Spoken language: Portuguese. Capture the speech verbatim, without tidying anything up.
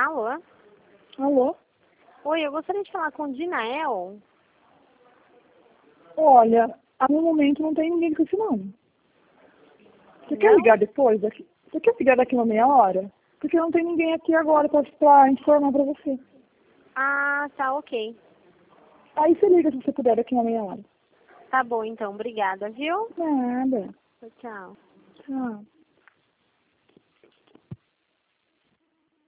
Alô? Alô? Oi, eu gostaria de falar com o Dinael. Olha, a no momento não tem ninguém com esse nome. Você Não? quer ligar depois? Daqui? Você quer ligar daqui uma meia hora? Porque não tem ninguém aqui agora pra, pra informar pra você. Ah, tá, ok. Aí você liga se você puder daqui uma meia hora. Tá bom, então. Obrigada, viu? Nada. Tchau. Tchau.